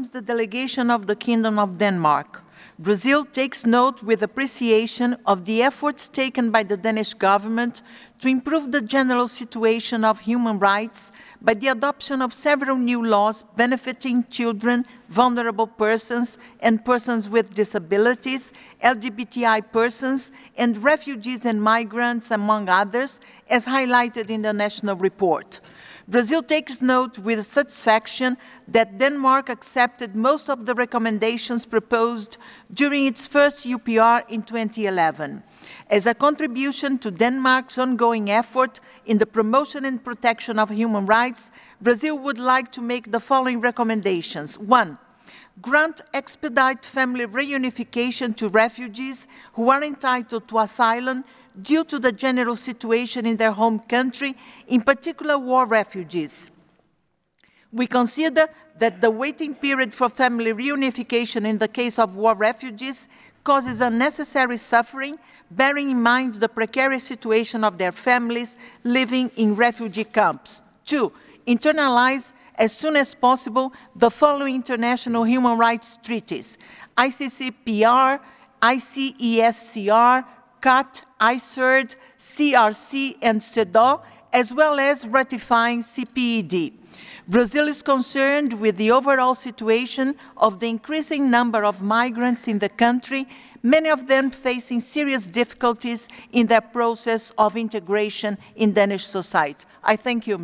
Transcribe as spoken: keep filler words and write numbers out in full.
welcomes the delegation of the Kingdom of Denmark. Brazil takes note with appreciation of the efforts taken by the Danish government to improve the general situation of human rights by the adoption of several new laws benefiting children, vulnerable persons, and persons with disabilities, L G B T I persons, and refugees and migrants, among others, as highlighted in the national report. Brazil takes note with satisfaction that Denmark accepted most of the recommendations proposed during its first U P R in twenty eleven. As a contribution to Denmark's ongoing effort in the promotion and protection of human rights, Brazil would like to make the following recommendations. One, grant expedite family reunification to refugees who are entitled to asylum due to the general situation in their home country, in particular war refugees. We consider that the waiting period for family reunification in the case of war refugees causes unnecessary suffering, bearing in mind the precarious situation of their families living in refugee camps. Two, internalize as soon as possible the following international human rights treaties: I C C P R, I C E S C R, C A T, I C E R D, C R C, and C E D A W, as well as ratifying C P E D. Brazil is concerned with the overall situation of the increasing number of migrants in the country, many of them facing serious difficulties in their process of integration in Danish society. I thank you.